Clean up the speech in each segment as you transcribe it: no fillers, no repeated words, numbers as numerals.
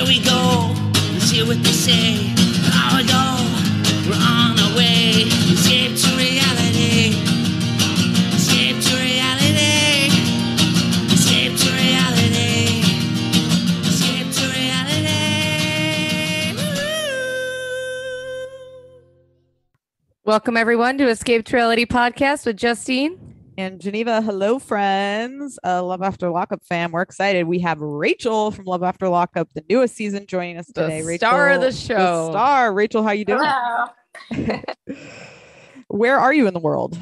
Here we go. Let's hear what they say. An hour ago, we're on our way. Escape to reality. Escape to reality. Escape to reality. Escape to reality. Woo! Welcome everyone to Escape to Reality podcast with Justine and Geneva. Hello, friends. Love After Lockup fam. We're excited. We have Rachel from Love After Lockup, the newest season, joining us today. The star of the show. The star. Rachel, how you doing? Hello. Where are you in the world?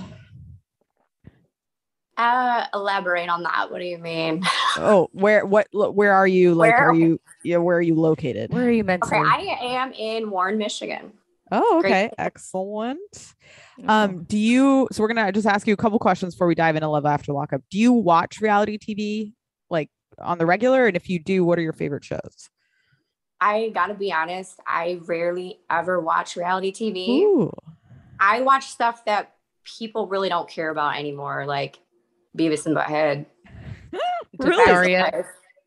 Elaborate on that. What do you mean? Oh, where are you? Like, Where? where are you located? Where are you meant Okay, to? I am in Warren, Michigan. Oh, okay. Great. Excellent. Oh. So we're gonna just ask you a couple questions before we dive into Love After Lockup. Do you watch reality TV like on the regular? And if you do, what are your favorite shows? I gotta be honest, I rarely ever watch reality TV. Ooh. I watch stuff that people really don't care about anymore, like Beavis and Butthead. Really? Daria.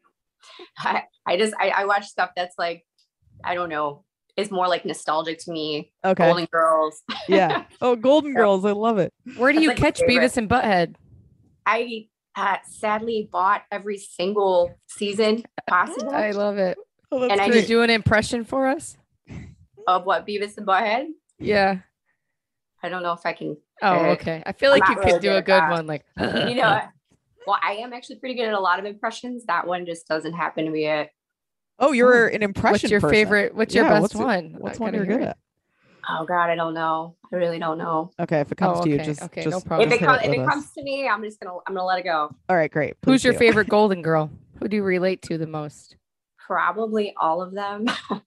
I watch stuff that's like, I don't know, is more like nostalgic to me. Okay. Golden Girls. Yeah. Oh, Golden Girls. I love it. Where do That's you like my catch favorite. Beavis and Butthead? I sadly bought every single season possible. I love it. Oh, that's And I Can great. you do an impression for us? Of what, Beavis and Butthead? Yeah. I don't know if I can. Oh, Uh, okay. I feel I'm like you not could really do good a at good that. one. Like, You know, well, I am actually pretty good at a lot of impressions. That one just doesn't happen to be it. Oh, you're an impression. what's your person. favorite? What's your Yeah, best what's it- one? What's I one gotta you're good hear at? Oh God, I don't know. I really don't know. Okay, if it comes Oh, to you, okay, just okay, just no problem. If just it, hit if with it us. comes to me, I'm gonna let it go. All right, great. Who's Please your do. favorite Golden Girl? Who do you relate to the most? Probably all of them.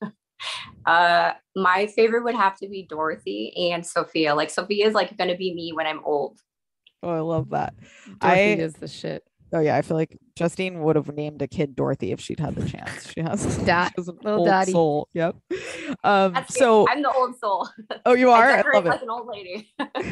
My favorite would have to be Dorothy and Sophia. Like Sophia is like gonna be me when I'm old. Oh, I love that. Dorothy I- is the shit. Oh yeah, I feel like Justine would have named a kid Dorothy if she'd had the chance. She has, she Dot- has an little old Dottie. soul. Yep. That's So I'm the old soul. oh, you are. I I decorate love like it. an old lady.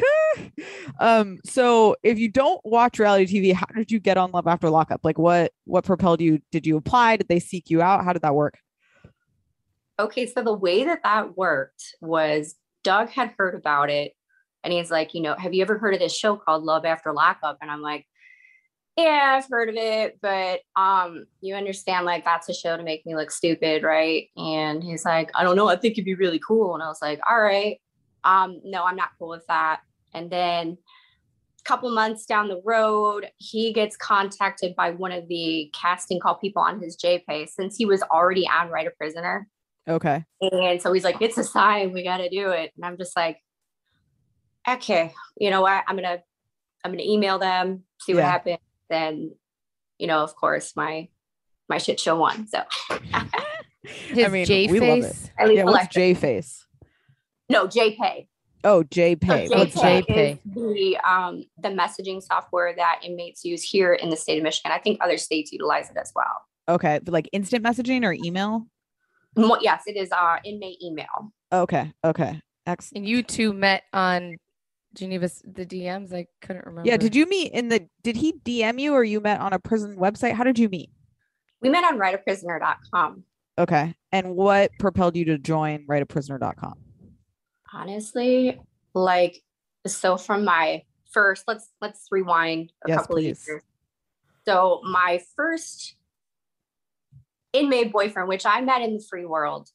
So if you don't watch reality TV, how did you get on Love After Lockup? Like, what propelled you? Did you apply? Did they seek you out? How did that work? Okay, so the way that worked was Doug had heard about it and he's like, have you ever heard of this show called Love After Lockup? And I'm like, yeah, I've heard of it, but you understand, like, that's a show to make me look stupid, right? And he's like, I don't know, I think it'd be really cool. And I was like, all right, no, I'm not cool with that. And then a couple months down the road, he gets contacted by one of the casting call people on his JPay since he was already on Write a Prisoner. Okay. And so he's like, it's a sign, we got to do it. And I'm just like, okay, you know what? I'm going to email them, see what Yeah. happens. Then, of course, my shit show won. So His J we love it. face. at least Yeah. What's elected. J Face? No, JPay. Oh, JPay. So What's that? JPay? is the messaging software that inmates use here in the state of Michigan. I think other states utilize it as well. Okay, like instant messaging or email? Yes, it is inmate email. Okay. Excellent. And you two met on Geneva's the DMs. I couldn't remember. Yeah. Did you meet did he DM you or you met on a prison website? How did you meet? We met on writeaprisoner.com. Okay. And what propelled you to join writeaprisoner.com? Honestly, like, so from my first, let's rewind a Yes, couple please. of years. So my first inmate boyfriend, which I met in the free world,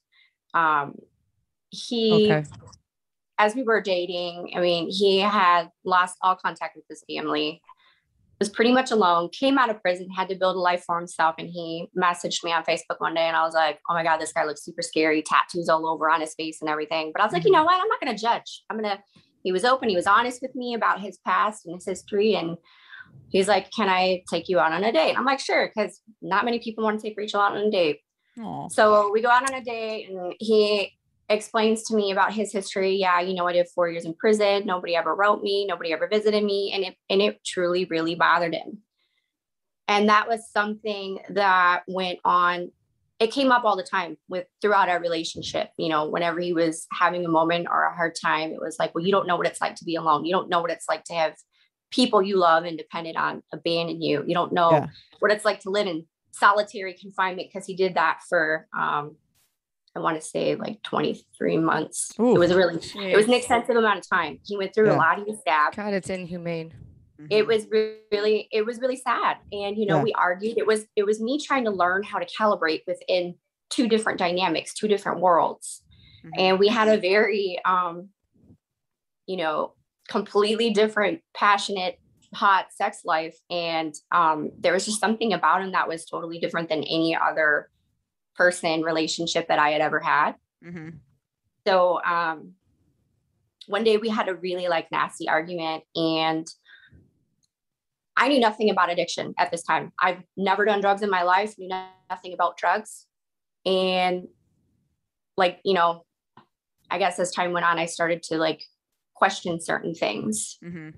he, Okay. as we were dating, I mean, he had lost all contact with his family, was pretty much alone, came out of prison, had to build a life for himself. And he messaged me on Facebook one day and I was like, oh my God, this guy looks super scary, tattoos all over on his face and everything. But I was like, you know what? I'm not going to judge. He was open. He was honest with me about his past and his history. And he's like, can I take you out on a date? I'm like, sure. Because not many people want to take Rachel out on a date. Oh, So we go out on a date and he explains to me about his history. Yeah, I did 4 years in prison. Nobody ever wrote me. Nobody ever visited me. And it truly, really bothered him. And that was something that went on. It came up all the time throughout our relationship. Whenever he was having a moment or a hard time, it was like, well, you don't know what it's like to be alone. You don't know what it's like to have people you love and dependent on abandon you. You don't know Yeah. what it's like to live in solitary confinement because he did that for I want to say like 23 months. Ooh. It was an extensive amount of time. He went through a lot. He was stabbed. God, it's inhumane. It was really sad. And, you know, we argued. It was me trying to learn how to calibrate within two different dynamics, two different worlds. And we had a very, you know, completely different, passionate, hot sex life. And there was just something about him that was totally different than any other person relationship that I had ever had. So one day we had a really like nasty argument, and I knew nothing about addiction at this time. I've never done drugs in my life, knew nothing about drugs. And like, you know, I guess as time went on, I started to like question certain things.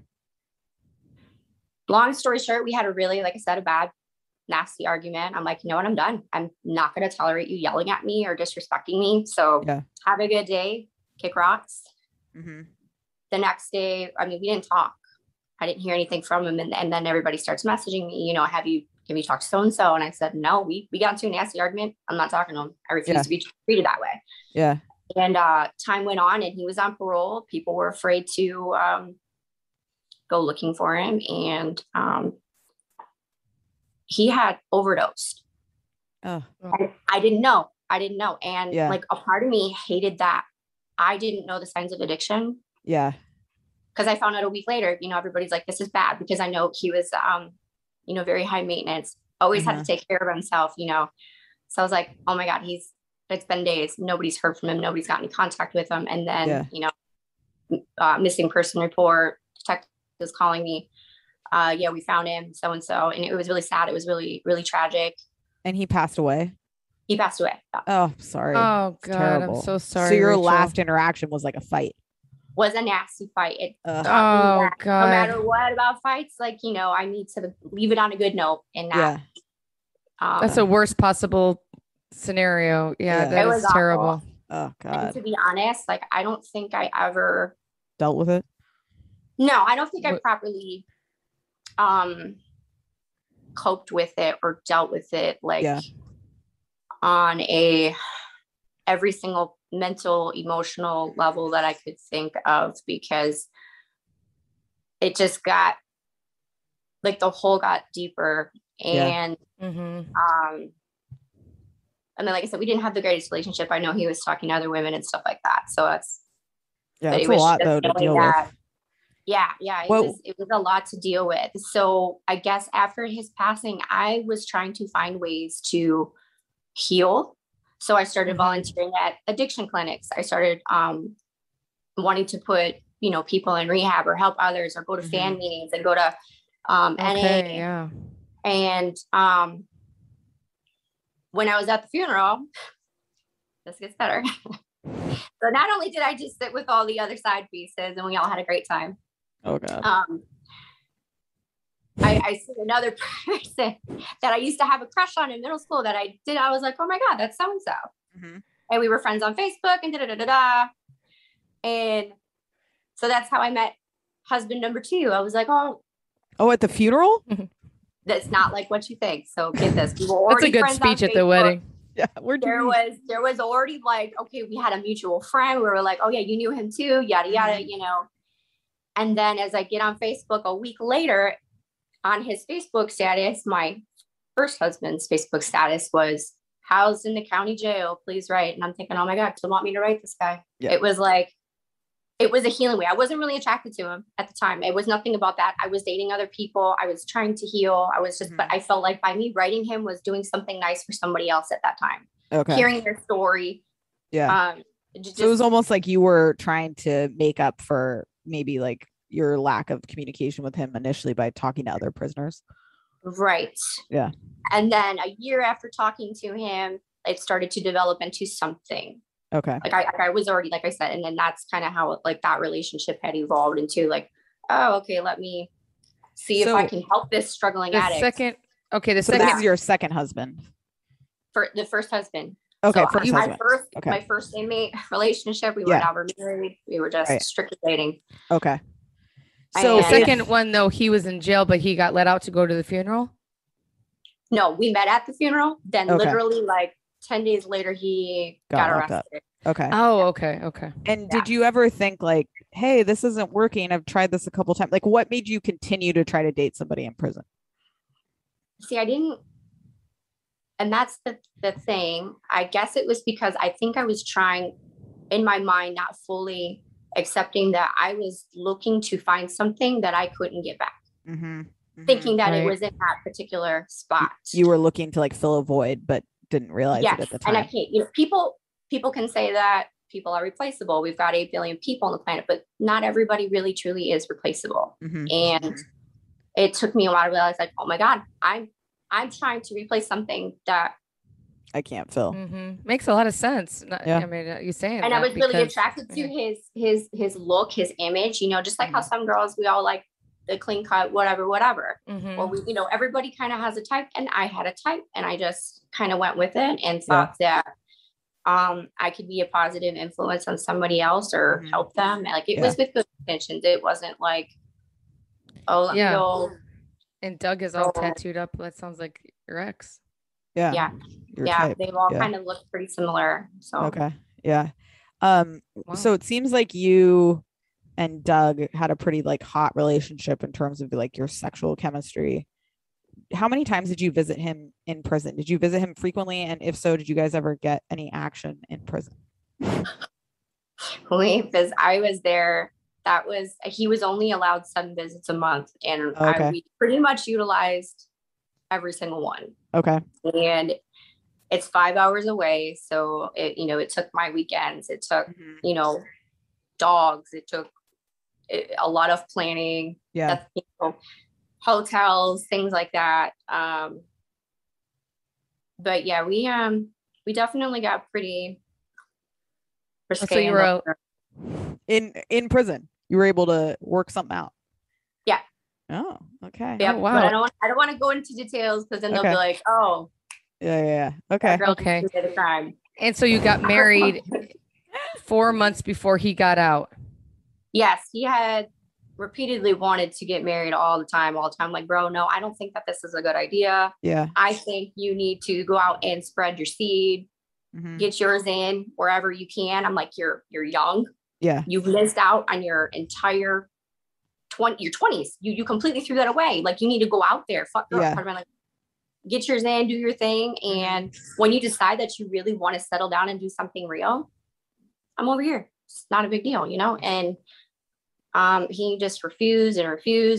Long story short, we had a really, like I said, a bad, nasty argument. I'm like, you know what? I'm done. I'm not going to tolerate you yelling at me or disrespecting me. So have a good day, kick rocks. The next day, I mean, we didn't talk. I didn't hear anything from him. And then everybody starts messaging me, you know, have you talked to so-and-so? And I said, no, we got into a nasty argument. I'm not talking to him. I refuse to be treated that way. Yeah. And time went on, and he was on parole. People were afraid to go looking for him. And he had overdosed. Oh. I didn't know. And like a part of me hated that I didn't know the signs of addiction. Yeah. Because I found out a week later, you know, everybody's like, this is bad, because I know he was, you know, very high maintenance, always had to take care of himself, you know? So I was like, oh my God, it's been days. Nobody's heard from him. Nobody's got any contact with him. And then, you know, missing person report, detectives calling me. We found him, so-and-so. And it was really sad. It was really, really tragic. And he passed away. He passed away. Oh, sorry. Oh It's God, terrible. I'm so sorry. So your Rachel. last interaction was like a fight. Was a nasty fight. It Oh God. God. No matter what about fights, like, you know, I need to leave it on a good note and not. That's the worst possible scenario. Yeah, that is terrible. Oh God. And to be honest, like, I don't think I ever dealt with it. No, I don't think I properly coped with it or dealt with it like on a every single mental, emotional level that I could think of, because it just got like the hole got deeper. And and then, like I said, we didn't have the greatest relationship. I know he was talking to other women and stuff like that. So that's it's a lot though to deal with. It was a lot to deal with. So I guess after his passing, I was trying to find ways to heal. So I started volunteering at addiction clinics. I started wanting to put, you know, people in rehab or help others, or go to fan meetings and go to NA. And when I was at the funeral, this gets better. So not only did I just sit with all the other side pieces and we all had a great time. Oh God. I see another person that I used to have a crush on in middle school that I was like, oh my God, that's so-and-so. And we were friends on Facebook and da-da-da-da-da. And so that's how I met husband number 2. I was like, oh, at the funeral? That's not like what you think. So get this. We were That's a already good friends speech on at the Facebook. wedding. Yeah, there was already like, okay, we had a mutual friend. We were like, oh yeah, you knew him too, yada yada, you know. And then as I get on Facebook a week later, on his Facebook status, my first husband's Facebook status was housed in the county jail, please write. And I'm thinking, oh my God, do you want me to write this guy? It was like, it was a healing way. I wasn't really attracted to him at the time. It was nothing about that. I was dating other people. I was trying to heal. I was just, but I felt like by me writing him was doing something nice for somebody else at that time. Okay. Hearing their story. Yeah. So it was almost like you were trying to make up for maybe like your lack of communication with him initially by talking to other prisoners. Right. Yeah. And then a year after talking to him, it started to develop into something. Okay. Like I was already, like I said, and then that's kind of how like that relationship had evolved into like, oh, okay, let me see if I can help this struggling addict. The second is your second husband. For the first husband. Okay. So first husband. My first inmate relationship, we were never married. We were just strictly dating. Okay. So the second one though, he was in jail, but he got let out to go to the funeral. No, we met at the funeral. Then literally like 10 days later, he got arrested. Okay. Oh, okay. And did you ever think like, hey, this isn't working? I've tried this a couple times. Like, what made you continue to try to date somebody in prison? See, I didn't. And that's the thing. I guess it was because I think I was trying in my mind, not fully accepting that I was looking to find something that I couldn't get back. Thinking that it was in that particular spot. You were looking to like fill a void, but didn't realize it at the time. And I can't, people can say that people are replaceable. We've got 8 billion people on the planet, but not everybody really truly is replaceable. And it took me a while to realize like, oh my God, I'm trying to replace something that I can't fill. Makes a lot of sense. I mean, you saying and I was really attracted to his look, his image, just like how some girls, we all like the clean cut, whatever. Well, we, everybody kind of has a type, and I had a type, and I just kind of went with it and thought that I could be a positive influence on somebody else or help them. Like it was with good intentions. It wasn't like, let me go. And Doug is all tattooed up. That sounds like your ex. Yeah. They've all kind of looked pretty similar. So okay. Yeah. So it seems like you and Doug had a pretty like hot relationship in terms of like your sexual chemistry. How many times did you visit him in prison? Did you visit him frequently? And if so, did you guys ever get any action in prison? Because I was there, he was only allowed 7 visits a month, and we pretty much utilized every single one. Okay. And it's 5 hours away. So it took my weekends. It took, dogs. It took a lot of planning. Yeah. Hotels, things like that. But yeah, we definitely got pretty risque. So you were in prison. You were able to work something out. Yeah. Oh, okay. Yeah. Oh, wow. But I don't want to go into details because then they'll be like, oh. Yeah. Okay. Okay. And so you got married 4 months before he got out. Yes, he had repeatedly wanted to get married all the time. Like, bro, no, I don't think that this is a good idea. Yeah. I think you need to go out and spread your seed, get yours in wherever you can. I'm like, you're young. Yeah. You've missed out on your entire your 20s. You completely threw that away. Like, you need to go out there. Fuck girl. Yeah. Like, get yours in, do your thing. And when you decide that you really want to settle down and do something real, I'm over here. It's not a big deal, And he just refused. And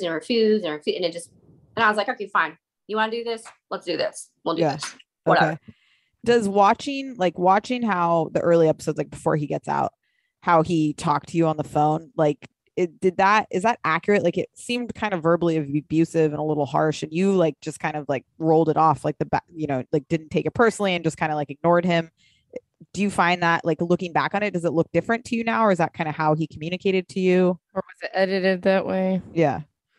I was like, okay, fine. You want to do this? Let's do this. We'll do this. Whatever. Okay. Does watching how the early episodes, like before he gets out, how he talked to you on the phone, like is that accurate? Like it seemed kind of verbally abusive and a little harsh, and you like just kind of like rolled it off, like like didn't take it personally and just kind of like ignored him. Do you find that, like, looking back on it, does it look different to you now, or is that kind of how he communicated to you, or was it edited that way? Yeah.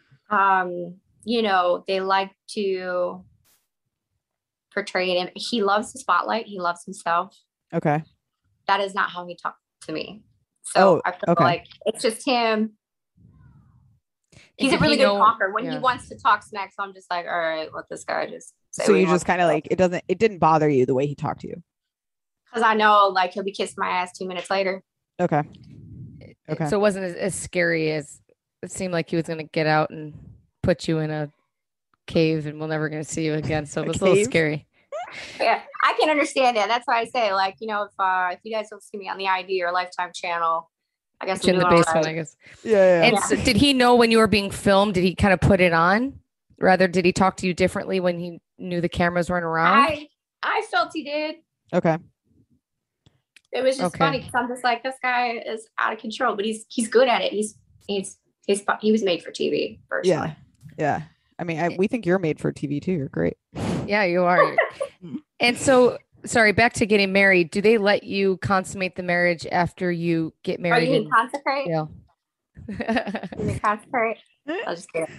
They like to portray him. He loves the spotlight. He loves himself. Okay. That is not how he talked to me. So I feel like it's just him. He's a really good talker when he wants to talk smack. So I'm just like, all right, let this guy just say. So you just kind of like, it didn't bother you the way he talked to you? Because I know, like, he'll be kissing my ass 2 minutes later. Okay. So it wasn't as scary as it seemed like he was going to get out and put you in a cave and we're never going to see you again. So it was a little scary. Yeah, I can understand that. That's why I say, like, if you guys don't see me on the ID or Lifetime channel, I guess in the basement, I guess. Yeah. And so did he know when you were being filmed? Did he kind of put it on? Rather, did he talk to you differently when he knew the cameras weren't around? I felt he did. Okay. It was just funny because I'm just like, this guy is out of control, but he's good at it. He was made for TV. Personally. Yeah. I mean, we think you're made for TV too. You're great. Yeah, you are. And so, sorry, back to getting married. Do they let you consummate the marriage after you get married? Oh, you mean consecrate? Yeah. You mean consecrate? I was just kidding.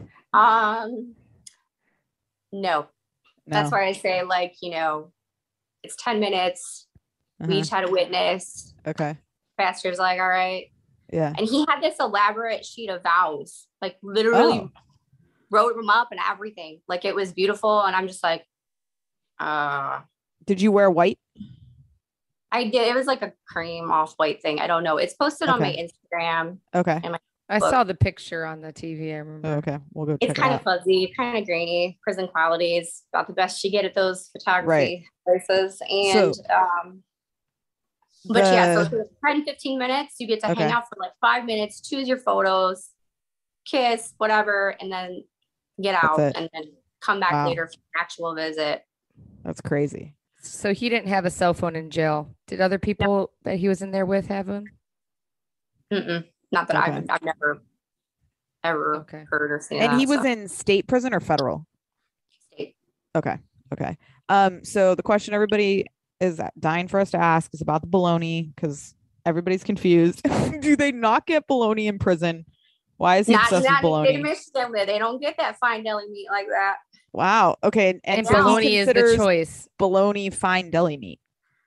No. That's why I say, like, it's 10 minutes. We each had a witness. Okay. Pastor's like, all right. Yeah. And he had this elaborate sheet of vows, like literally wrote him up and everything. Like it was beautiful. And I'm just like, did you wear white? I did. It was like a cream off-white thing. I don't know. It's posted on my Instagram. Okay. And I saw the picture on the TV. I remember. Okay. We'll go check It's kind of fuzzy, kind of grainy. Prison qualities, about the best you get at those photography places. And but yeah, so for 10, 15 minutes, you get to hang out for like 5 minutes, choose your photos, kiss, whatever, and then get out and then come back later for an actual visit. That's crazy. So he didn't have a cell phone in jail. Did other people that he was in there with have one? Not that I've never ever heard or seen. And he was in state prison or federal? State. Okay. So the question everybody is dying for us to ask is about the bologna, because everybody's confused. Do they not get bologna in prison? Why is he obsessed with bologna? They don't get that fine deli meat like that. Wow. Okay. And bologna is the choice. Bologna fine deli meat.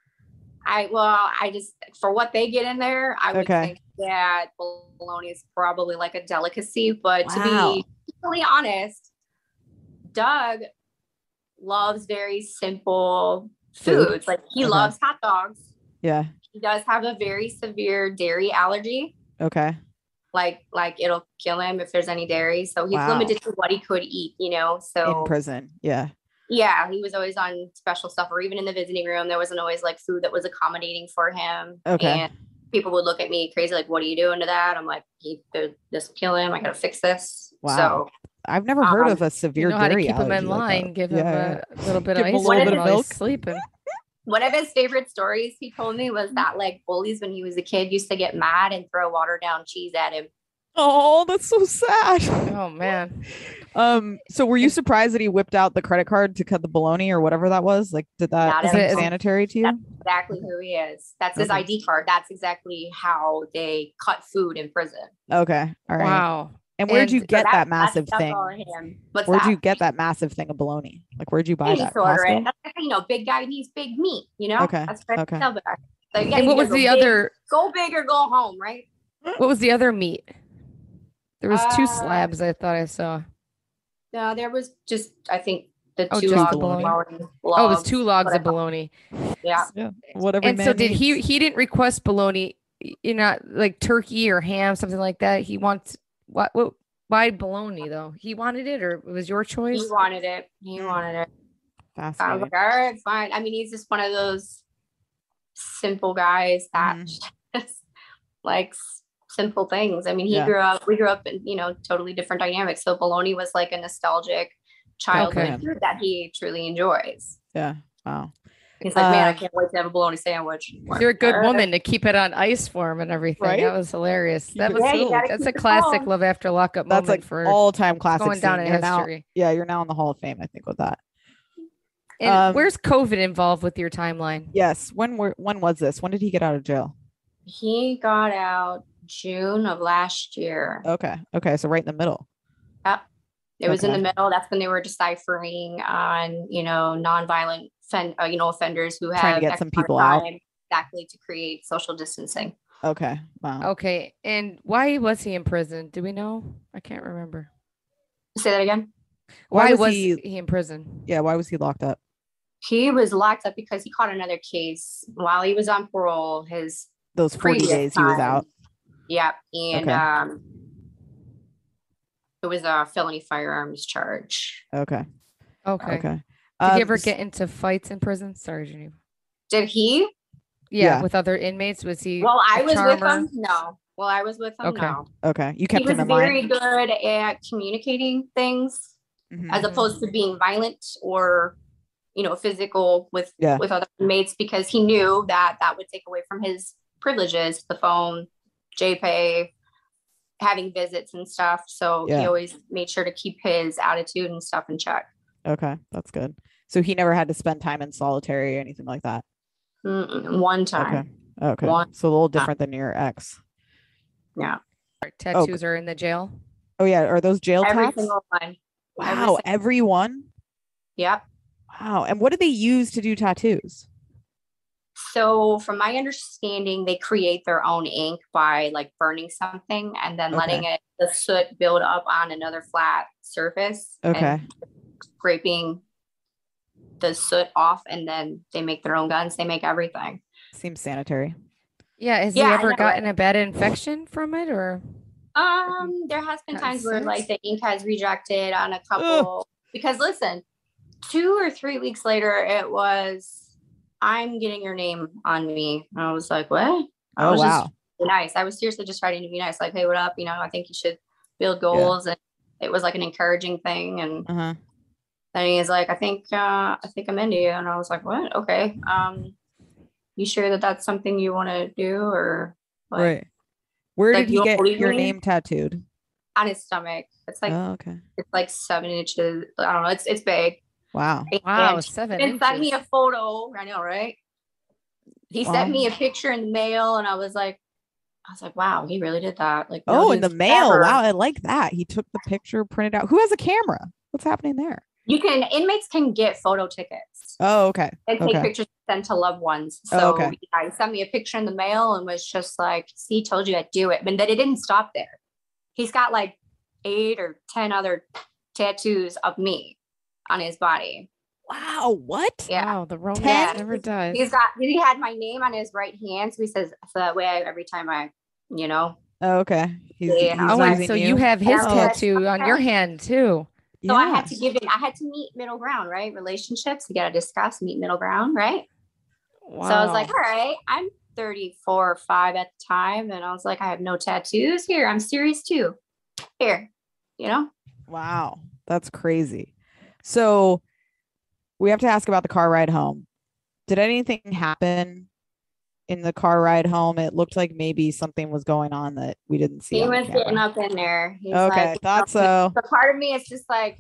I just, for what they get in there, I would think that bologna is probably like a delicacy. But to be totally honest, Doug loves very simple foods. Like he loves hot dogs. Yeah. He does have a very severe dairy allergy. Okay. Like it'll kill him if there's any dairy. So he's limited to what he could eat, so in prison. Yeah. Yeah. He was always on special stuff, or even in the visiting room, there wasn't always like food that was accommodating for him. Okay. And people would look at me crazy. Like, what are you doing to that? I'm like, this will kill him. I got to fix this. Wow. So I've never heard of a severe dairy allergy. Keep him in line. Give him a little bit of ice. A little bit of milk. Sleeping. One of his favorite stories he told me was that like bullies when he was a kid used to get mad and throw watered down cheese at him. Oh, that's so sad. Oh man. So were you surprised that he whipped out the credit card to cut the bologna or whatever that was? Like, is it sanitary to you? That's exactly who he is. That's his ID card. That's exactly how they cut food in prison. Okay. All right. Wow. And where'd you get that massive thing? Where'd you get that massive thing of bologna? Like, where'd you buy that? Costco? Big guy needs big meat, Okay. That's right. Okay. So and what was the other? Go big or go home, right? What was the other meat? There was 2 slabs I thought I saw. No, there was just, I think, the 2 just logs the bologna. It was 2 logs of bologna. Yeah. Whatever. And so did he didn't request bologna, like turkey or ham, something like that. He wants what why bologna though? He wanted it, or it was your choice? He wanted it. I was like, all right, fine. I mean, he's just one of those simple guys that just likes simple things. I mean, we grew up in, totally different dynamics. So bologna was like a nostalgic childhood food that he truly enjoys. Yeah. Wow. He's like, man, I can't wait to have a bologna sandwich. You're a good woman to keep it on ice for him and everything. Right? That was hilarious. That's a classic Love After Lockup moment. That's like for all-time classic. Going down in history. You're now in the Hall of Fame, I think, with that. And where's COVID involved with your timeline? Yes. When was this? When did he get out of jail? He got out June of last year. Okay. So right in the middle. Yep. It was in the middle. That's when they were deciphering on, nonviolent offenders who have trying to get some people out. Exactly, to create social distancing. Okay. Wow. Okay. And why was he in prison? Do we know? I can't remember. Say that again. Why was he in prison? Yeah. Why was he locked up? He was locked up because he caught another case while he was on parole. Those 40 days he was out. Yep. And it was a felony firearms charge. Okay. Did he ever get into fights in prison? Sorry, Geneva. Did he? Yeah, with other inmates. Was he? Well, I was with him. No. Well, I was with him. Okay. No. Okay. You kept him in line. He was very good at communicating things, as opposed to being violent or, physical with other inmates, because he knew that would take away from his privileges, the phone, JPay, having visits and stuff. So he always made sure to keep his attitude and stuff in check. Okay. That's good. So he never had to spend time in solitary or anything like that? One time. Okay. So a little different than your ex. Yeah. Tattoos are in the jail? Oh, yeah. Are those jail tats? Every single one. Wow. Every one? Yep. Wow. And what did they use to do tattoos? So from my understanding, they create their own ink by like burning something and then letting the soot build up on another flat surface. And scraping the soot off, and then they make their own guns. They make everything. Seems sanitary. Yeah. Has he ever gotten a bad infection from it, or? There has been times where like the ink has rejected on a couple. Because listen, 2 or 3 weeks later, it was, I'm getting your name on me. And I was like, what? I was just nice. I was seriously just trying to be nice. Like, hey, what up? You know, I think you should build goals. And it was like an encouraging thing. And then he's like, I think I'm into you. And I was like, what? Okay. You sure that that's something you want to do, or like, right? Where did he get your name tattooed? On his stomach. It's like, it's like 7 inches. I don't know. It's big. Wow. Wow. 7 inches. He sent me a photo. I know, right? He sent me a picture in the mail, and I was like, wow, he really did that. Like, in the mail. Wow. I like that. He took the picture, printed out. Who has a camera? What's happening there? Inmates can get photo tickets. Oh, okay. And take pictures sent to loved ones. So he sent me a picture in the mail and was just like, see, told you I'd do it. But then it didn't stop there. He's got like 8 or 10 other tattoos of me on his body. Wow. What? Yeah. Wow. The romance never dies. He had my name on his right hand. So he says, so that way every time I, you know. Oh, okay. He's so you have his tattoo on your hand too. So I had to meet middle ground, right? Relationships, you got to discuss, meet middle ground, right? Wow. So I was like, all right, I'm 34 or 5 at the time. And I was like, I have no tattoos here. I'm serious too. Here, you know? Wow. That's crazy. So we have to ask about the car ride home. Did anything happen in the car ride home? It looked like maybe something was going on that we didn't see. He was getting up in there. He's thought so. But part of me is just like,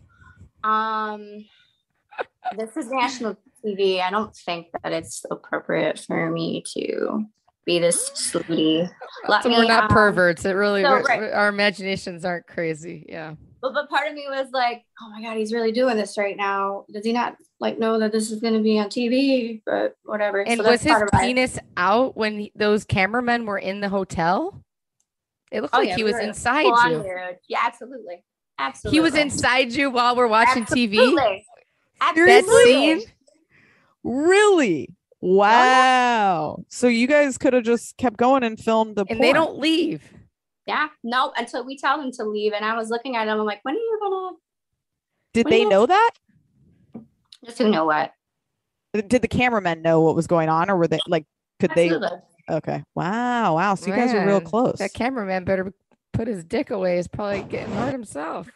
this is national TV. I don't think that it's appropriate for me to be this slutty. So we're not perverts. It really, our imaginations aren't crazy. Yeah. But part of me was like, oh my God, he's really doing this right now. Does he not like know that this is going to be on TV? But whatever. And so was his penis out when those cameramen were in the hotel? It looked like he was inside you. Yeah, absolutely. Absolutely. He was inside you while we're watching TV? Absolutely. That scene? Really? Wow. So you guys could have just kept going and filmed the porn. They don't leave. Yeah, no, until we tell them to leave. And I was looking at them. I'm like, when are you gonna? Did they know that? Just who know what? Did the cameramen know what was going on, or were they like? Could Absolutely. they? Okay. Wow. So you guys were real close. That cameraman better put his dick away. He's probably getting hurt himself.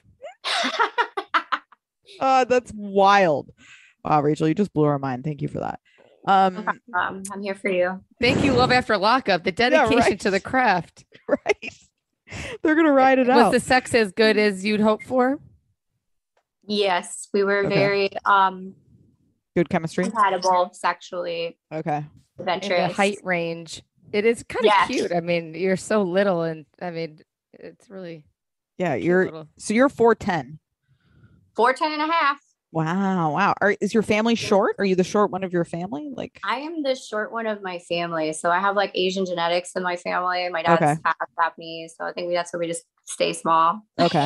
That's wild. Wow, Rachel, you just blew our mind. Thank you for that. I'm here for you. Thank you, Love After Lockup. The dedication to the craft. Right. They're gonna ride it out. Was the sex as good as you'd hoped for? Yes, we were very good chemistry, compatible sexually. Okay. Adventurous. In the height range. It is kind of cute. I mean, you're so little, and I mean, it's really you're 4'10". 4'10" and a half. Wow. Is your family short? Are you the short one of your family? Like, I am the short one of my family. So I have like Asian genetics in my family. My dad's half Japanese. So I think that's where we just stay small. Okay.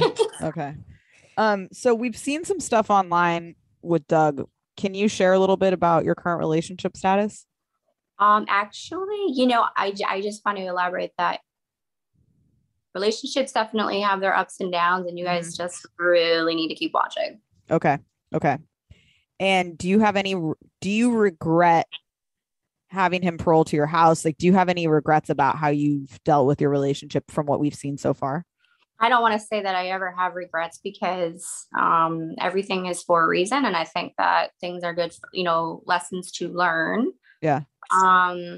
So we've seen some stuff online with Doug. Can you share a little bit about your current relationship status? Actually, I just want to elaborate that relationships definitely have their ups and downs, and you guys just really need to keep watching. Okay. And do you regret having him parole to your house? Like, do you have any regrets about how you've dealt with your relationship from what we've seen so far? I don't want to say that I ever have regrets, because everything is for a reason. And I think that things are good, lessons to learn. Yeah. No,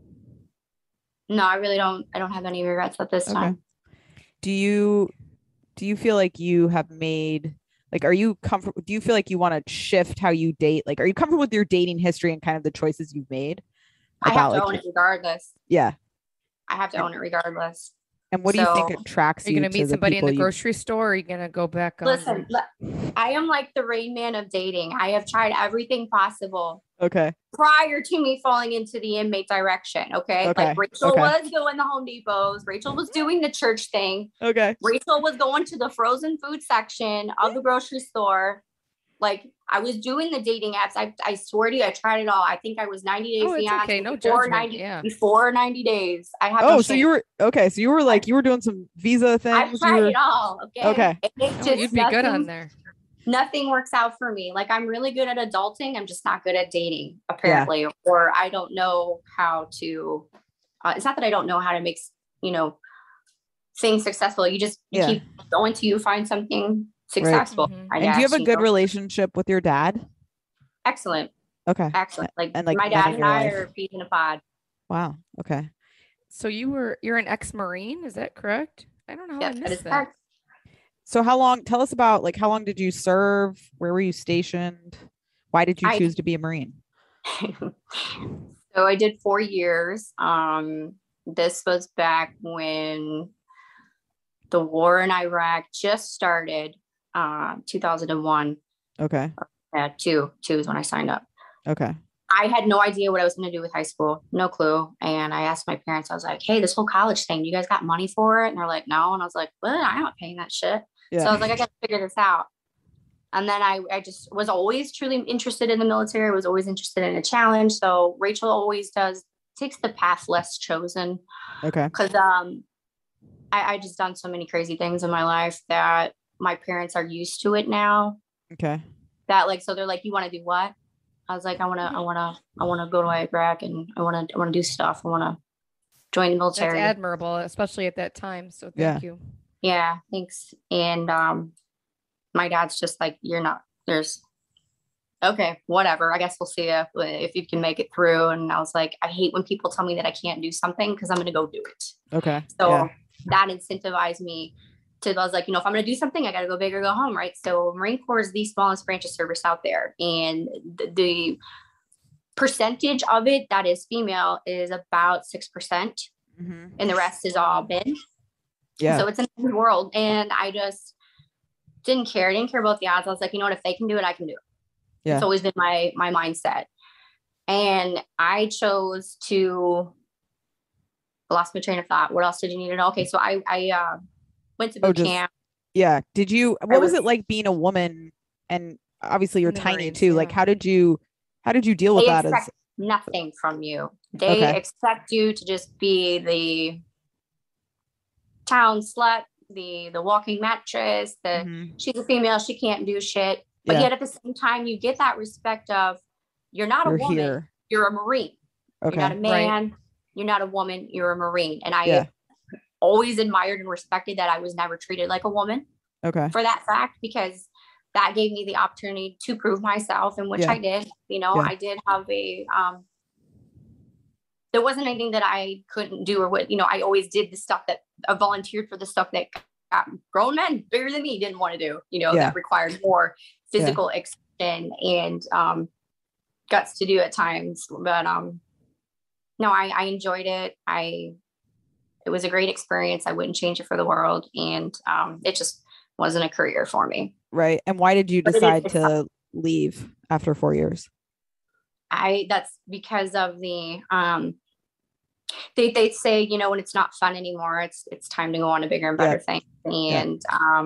I really don't. I don't have any regrets at this time. Do you feel like you have made, like, are you comfortable? Do you feel like you want to shift how you date? Like, are you comfortable with your dating history and kind of the choices you've made? I have to own it regardless. Yeah. I have to own it regardless. And what do you think attracts you? Are you going to meet somebody in the grocery store? Or are you going to go back on? Listen, I am like the Rain Man of dating. I have tried everything possible. Okay. Prior to me falling into the inmate direction. Okay. Like Rachel was going to Home Depots. Rachel was doing the church thing. Okay. Rachel was going to the frozen food section of the grocery store. Like I was doing the dating apps. I swear to you, I tried it all. I think I was 90 days beyond. Okay, no before judgment. 90, before 90 days. I had so you were okay. So you were like you were doing some visa things. I tried it all. Okay. You'd be good on there. Nothing works out for me. Like I'm really good at adulting. I'm just not good at dating, apparently. Or I don't know how to. It's not that I don't know how to make things successful. You keep going till you find something successful. Right. And do you have a good relationship with your dad? Excellent. Okay. Excellent. Like my dad and I are peas in a pod. Wow. Okay. So you're an ex-Marine, is that correct? I don't know how I missed that. So tell us about how long did you serve? Where were you stationed? Why did you choose to be a Marine? So I did 4 years. This was back when the war in Iraq just started, 2001. Okay. Yeah, two is when I signed up. Okay. I had no idea what I was going to do with high school. No clue. And I asked my parents, I was like, hey, this whole college thing, you guys got money for it? And they're like, no. And I was like, well, I'm not paying that shit. Yeah. So I was like, I got to figure this out. And then I just was always truly interested in the military. I was always interested in a challenge. So Rachel always takes the path less chosen. Okay. Because I just done so many crazy things in my life that my parents are used to it now. Okay. That so they're like, you want to do what? I was like, I want to go to Iraq and I want to do stuff. I want to join the military. That's admirable, especially at that time. So thank you. Yeah, thanks. And my dad's just like, okay, whatever. I guess we'll see if you can make it through. And I was like, I hate when people tell me that I can't do something because I'm going to go do it. Okay. So that incentivized me I was like, if I'm going to do something, I got to go big or go home. Right. So Marine Corps is the smallest branch of service out there. And the percentage of it that is female is about 6%. Mm-hmm. And the rest is all men. Yeah. So it's a new world. And I just didn't care. I didn't care about the odds. I was like, if they can do it, I can do it. Yeah. It's always been my mindset. And I chose I lost my train of thought. What else did you need to know? Okay. So I went to boot camp. Yeah. Did you, what was it like being a woman? And obviously you're tiny Marines, too. Yeah. Like, how did you deal with that? As nothing from you. They expect you to just be the town slut, the walking mattress, she's a female, she can't do shit. But yet at the same time, you get that respect of you're not a woman, here. You're a Marine. Okay. You're not a man, you're not a woman, you're a Marine. And I always admired and respected that I was never treated like a woman. Okay. For that fact, because that gave me the opportunity to prove myself, and which I did. I did have there wasn't anything that I couldn't do or what, I always did the stuff that I volunteered for the stuff that grown men bigger than me didn't want to do, that required more physical exertion and guts to do at times. But no, I enjoyed it. It was a great experience. I wouldn't change it for the world. And it just wasn't a career for me. Right. And why did you decide to leave after 4 years? That's because of the they say, when it's not fun anymore, it's time to go on to bigger and better things. And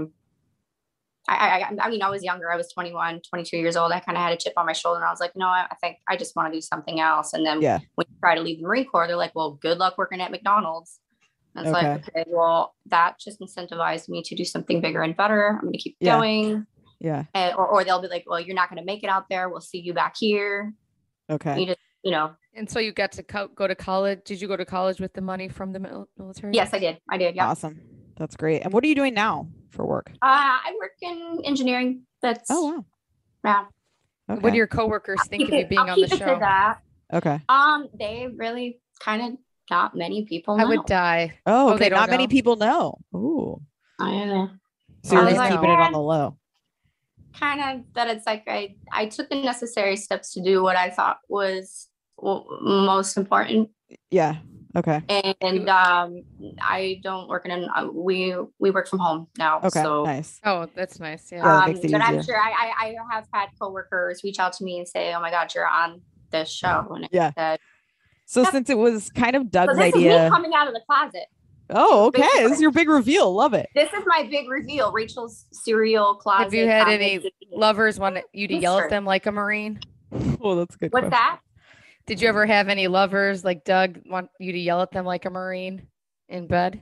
I mean, I was younger. I was 21, 22 years old. I kind of had a chip on my shoulder, and I was like, no, I think I just want to do something else. And then when you try to leave the Marine Corps, they're like, well, good luck working at McDonald's. And it's like, okay, well, that just incentivized me to do something bigger and better. I'm going to keep going. Yeah. Or they'll be like, well, you're not going to make it out there. We'll see you back here. Okay. You just, And so you got to go to college. Did you go to college with the money from the military? Yes, I did. Yeah. Awesome. That's great. And what are you doing now for work? I work in engineering. Oh, wow. Yeah. Okay. What do your coworkers think of you being on the show? Okay. They really kind of not many people know. I would die. Oh, okay. Not many people know. Ooh. I know. So you're just keeping it on the low. Kind of that it's like I took the necessary steps to do what I thought was most important. Yeah. Okay. And I don't work in we work from home now. Okay. So nice. Oh, that's nice. Yeah. that makes it but I'm easier. sure I have had coworkers reach out to me and say, "Oh my God, you're on this show." And Yeah. said, So since it was kind of Doug's so this idea, is me coming out of the closet. Oh, okay. This is your big reveal. Love it. This is my big reveal. Rachel's cereal closet. Have you had any lovers want you to yell at them like a Marine? Oh, that's a good. What's question. that? Did you ever have any lovers like Doug want you to yell at them like a Marine in bed?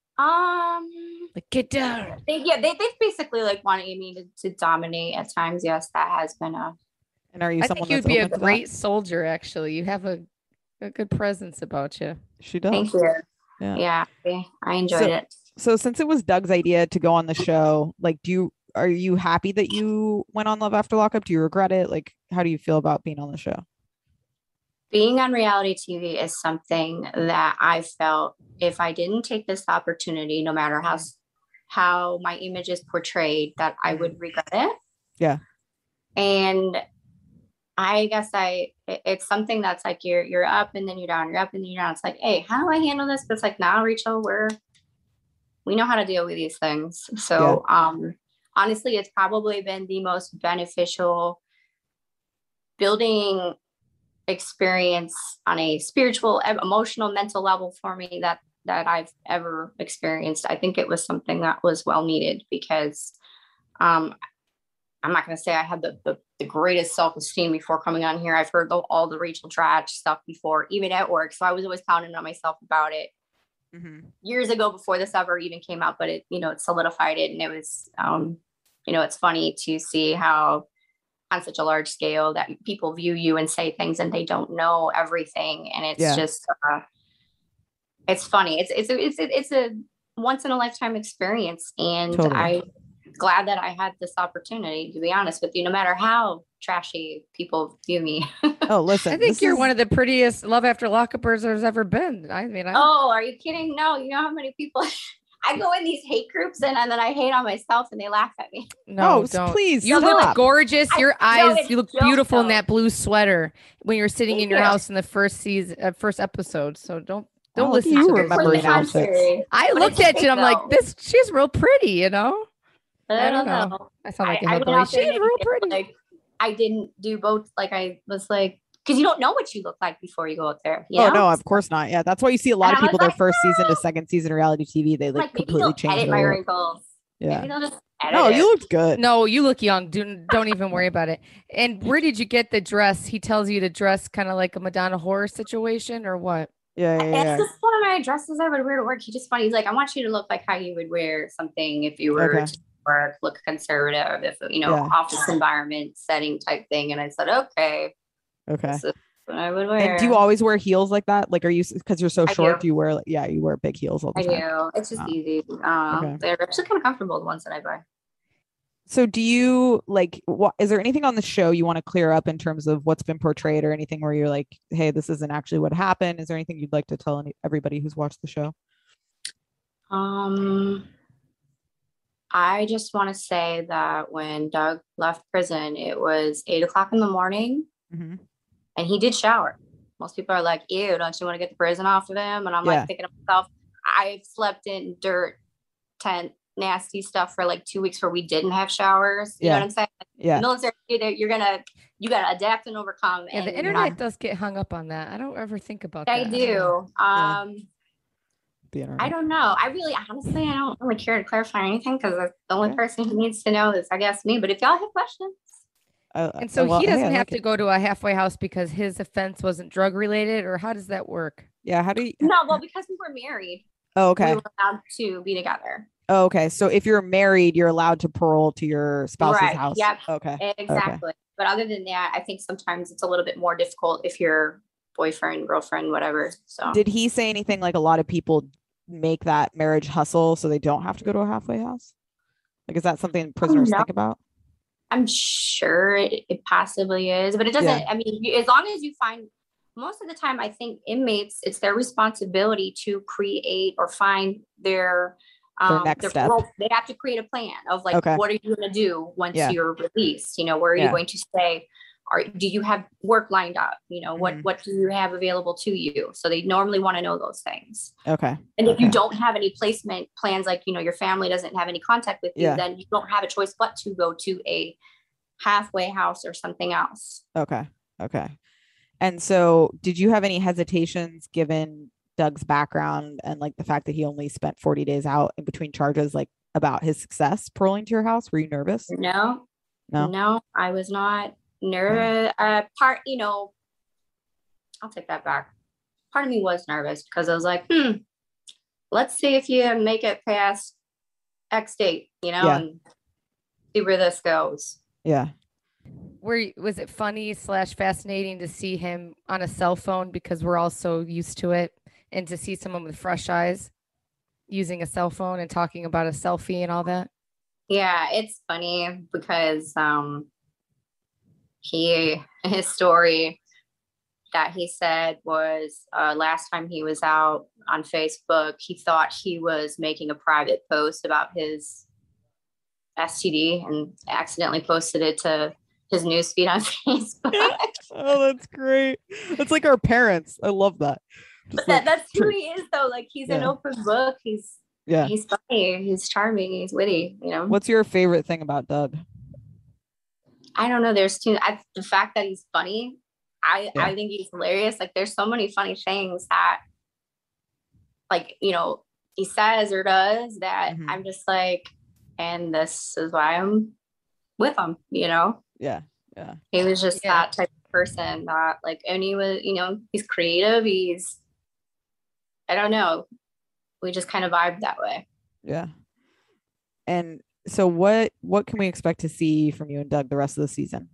Like get down. They basically like wanting me to dominate at times. Yes, that has been a. And are you? I someone think you'd that's be a open to great that? soldier. Actually, you have a good presence about you. She does. Thank you. Yeah. I enjoyed it. So since it was Doug's idea to go on the show, like, are you happy that you went on Love After Lockup? Do you regret it? Like, how do you feel about being on the show? Being on reality TV is something that I felt if I didn't take this opportunity, no matter how my image is portrayed, that I would regret it. Yeah. And I guess it's something that's like you're up and then you're down, you're up and then you're down. It's like, hey, how do I handle this? But it's like, now, Rachel, we know how to deal with these things. So honestly, it's probably been the most beneficial building experience on a spiritual, emotional, mental level for me that I've ever experienced. I think it was something that was well needed because I'm not going to say I had the greatest self-esteem before coming on here. I've heard all the Rachel Dratch stuff before, even at work. So I was always pounding on myself about it years ago before this ever even came out, but it solidified it. And it was, it's funny to see how on such a large scale that people view you and say things and they don't know everything. And it's just, it's funny. It's a once in a lifetime experience. And Totally. I'm glad that I had this opportunity, to be honest with you, no matter how trashy people view me. Oh, listen, I think you're one of the prettiest Love After Lockupers there's ever been. I mean, oh, are you kidding? No, you know how many people I go in these hate groups and then I hate on myself and they laugh at me. No, don't. Please. You look gorgeous. Your eyes, you look beautiful in that blue sweater when you're sitting in your house in the first episode. So don't listen to remembering outfits. I looked at you and I'm like, she's real pretty, you know? I don't know. I sound like a hillbilly. She's real pretty. Like, I didn't do both. Like I was like, because you don't know what you look like before you go up there. Oh, no, of course not. Yeah, that's why you see a lot of people their first season to second season reality TV. They like completely change edit my wrinkles. Yeah. Maybe they'll just no, you looked good. No, you look young. Don't even worry about it. And where did you get the dress? He tells you to dress kind of like a Madonna horror situation or what? Yeah. It's just one of my dresses I would wear to work. He just funny. He's like, I want you to look like how you would wear something if you were to work, look conservative, if office environment setting type thing. And I said, okay. This is what I would wear. And do you always wear heels like that? Like, are you, because you're so short, do you wear you wear big heels all the time? I do. It's just easy. They're actually kind of comfortable, the ones that I buy. So do you is there anything on the show you want to clear up in terms of what's been portrayed or anything where you're like, hey, this isn't actually what happened? Is there anything you'd like to tell everybody who's watched the show? I just want to say that when Doug left prison, it was 8:00 in the morning and he did shower. Most people are like, ew, don't you want to get the prison off of him? And I'm like thinking to myself, I've slept in dirt, tent, nasty stuff for like 2 weeks where we didn't have showers. You know what I'm saying? Yeah. Military, you gotta adapt and overcome. Yeah, the internet does get hung up on that. I don't ever think about that. I do. I don't know. Honestly, I don't really care to clarify anything because the only person who needs to know is, I guess, me. But if y'all have questions. And so he doesn't have to go to a halfway house because his offense wasn't drug related, or how does that work? Yeah. How do you? No, well, because we were married. Oh, okay. We were allowed to be together. Oh, okay. So if you're married, you're allowed to parole to your spouse's house. Yep. Okay. Exactly. Okay. But other than that, I think sometimes it's a little bit more difficult if you're boyfriend, girlfriend, whatever. So did he say anything like a lot of people make that marriage hustle so they don't have to go to a halfway house? Like, is that something prisoners think about? I'm sure it possibly is, but it doesn't. I mean, as long as you find, most of the time, I think inmates, it's their responsibility to create or find their next step. They have to create a plan of like, what are you going to do once you're released? Where are you going to stay? do you have work lined up? What do you have available to you? So they normally want to know those things. Okay. And if you don't have any placement plans, like, your family doesn't have any contact with you, then you don't have a choice but to go to a halfway house or something else. Okay. And so did you have any hesitations given Doug's background and like the fact that he only spent 40 days out in between charges, like about his success paroling to your house? Were you nervous? No, I was not nervous. I'll take that back. Part of me was nervous because I was like, let's see if you make it past X date, and see where this goes. Yeah. Was it funny / fascinating to see him on a cell phone, because we're all so used to it, and to see someone with fresh eyes using a cell phone and talking about a selfie and all that? Yeah, it's funny because his story that he said was last time he was out on Facebook, he thought he was making a private post about his STD and accidentally posted it to his newsfeed on Facebook. Oh, that's great. That's like our parents. I love that. But that's who he is, though. Like, he's an open book. He's funny. He's charming. He's witty. What's your favorite thing about Doug? I don't know. There's the fact that he's funny. I think he's hilarious. Like, there's so many funny things that, like, he says or does that I'm just like, and this is why I'm with him, Yeah. He was just that type of person that, like, and he was, he's creative. I don't know. We just kind of vibe that way. Yeah. And so what can we expect to see from you and Doug the rest of the season?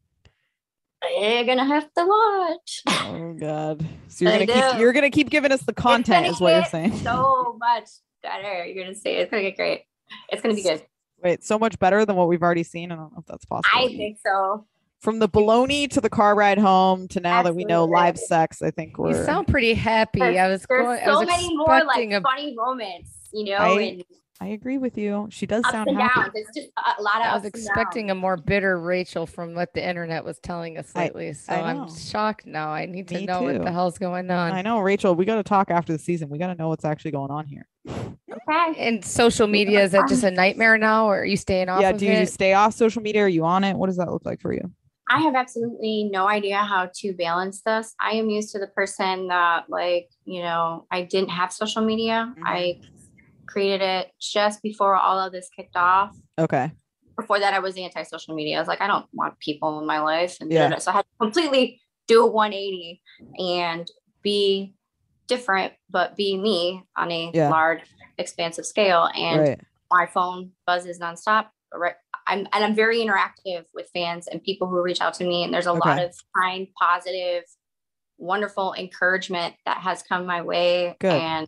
You're gonna have to watch. Oh God. So you're gonna keep giving us the content, is what you're saying. So much better. You're gonna say it's gonna get great. It's gonna be good. Wait, so much better than what we've already seen? I don't know if that's possible. I think so. From the baloney to the car ride home to now that we know live sex, I think You sound pretty happy. There's so many more like funny moments, I agree with you. She does sound and happy. downs. It's just a lot of. I was expecting a more bitter Rachel from what the internet was telling us lately. So I'm shocked now. I need to know what the hell's going on. I know, Rachel. We got to talk after the season. We got to know what's actually going on here. Okay. And social media, is that just a nightmare now, or are you staying off? Yeah. Do you stay off social media? Are you on it? What does that look like for you? I have absolutely no idea how to balance this. I am used to the person that, like, I didn't have social media. I created it just before all of this kicked off. Okay. Before that, I was anti-social media. I was like, I don't want people in my life. And so I had to completely do a 180 and be different, but be me on a large, expansive scale. And my phone buzzes nonstop. Right. I'm very interactive with fans and people who reach out to me. And there's a lot of kind, positive, wonderful encouragement that has come my way. Good. And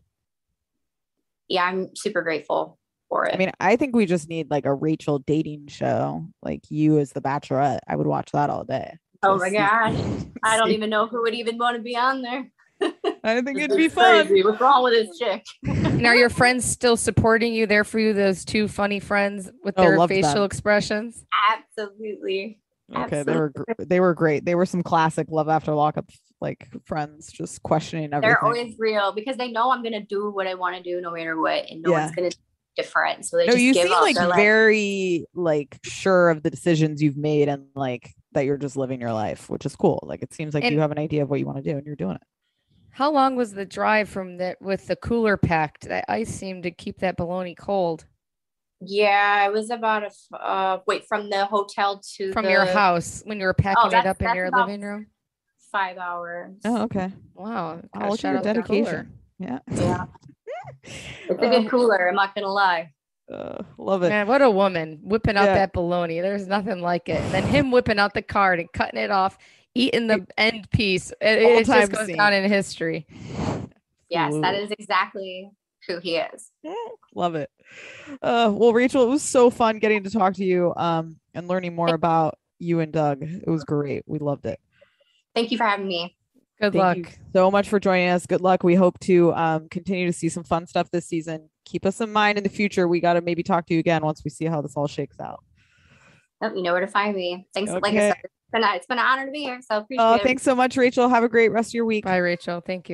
I'm super grateful for it. I mean, I think we just need like a Rachel dating show, like you as the Bachelorette. I would watch that all day. Oh my gosh. I don't even know who would even want to be on there. I think it'd be fun. What's wrong with this chick? And are your friends still supporting you, there for you, those two funny friends with their facial expressions? Absolutely. Okay, they were great. They were some classic Love After Lockup like friends, just questioning everything. They're always real because they know I'm gonna do what I want to do no matter what, and no one's gonna do different. So they just give up. You seem like very like sure of the decisions you've made and like that you're just living your life, which is cool. Like it seems like you have an idea of what you want to do and you're doing it. How long was the drive from with the cooler packed? That ice seemed to keep that bologna cold. Yeah, it was about from the hotel to your house when you were packing it up in your living room. 5 hours. Oh, okay. Wow. Look at your dedication. Yeah. It's a good cooler. I'm not gonna lie. Love it. Man, what a woman whipping out that bologna. There's nothing like it. And then him whipping out the card and cutting it off, eating the end piece. It just goes down in history. Yes, that is exactly who he is. Love it. Well, Rachel, it was so fun getting to talk to you and learning more about you and Doug. It was great. We loved it. Thank you for having me. Good luck. Thank you so much for joining us. Good luck. We hope to continue to see some fun stuff this season. Keep us in mind in the future. We got to maybe talk to you again once we see how this all shakes out. You know where to find me. Thanks. Okay. Like I said, It's been an honor to be here. So appreciate Oh, it. thanks so much, Rachel. Have a great rest of your week. Bye, Rachel. Thank you.